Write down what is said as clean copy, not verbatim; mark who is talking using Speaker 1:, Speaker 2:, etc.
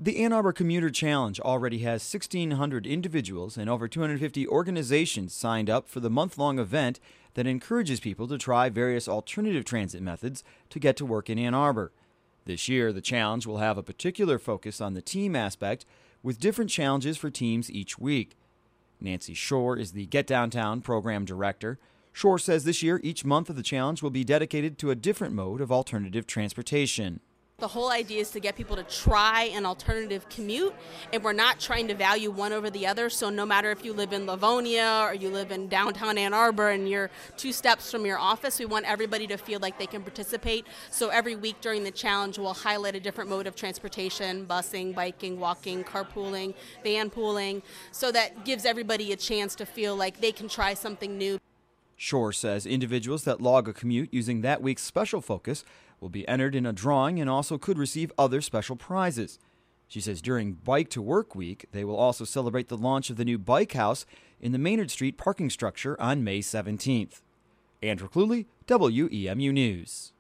Speaker 1: The Ann Arbor Commuter Challenge already has 1,600 individuals and over 250 organizations signed up for the month-long event that encourages people to try various alternative transit methods to get to work in Ann Arbor. This year, the challenge will have a particular focus on the team aspect, with different challenges for teams each week. Nancy Shore is the Get Downtown program director. Shore says this year, each month of the challenge will be dedicated to a different mode of alternative transportation.
Speaker 2: The whole idea is to get people to try an alternative commute, and we're not trying to value one over the other. So no matter if you live in Livonia or you live in downtown Ann Arbor and you're 2 steps from your office, we want everybody to feel like they can participate. So every week during the challenge, we'll highlight a different mode of transportation: busing, biking, walking, carpooling, van pooling. So that gives everybody a chance to feel like they can try something new.
Speaker 1: Shore says individuals that log a commute using that week's special focus will be entered in a drawing and also could receive other special prizes. She says during Bike to Work Week, they will also celebrate the launch of the new Bike House in the Maynard Street parking structure on May 17th. Andrew Cluley, WEMU News.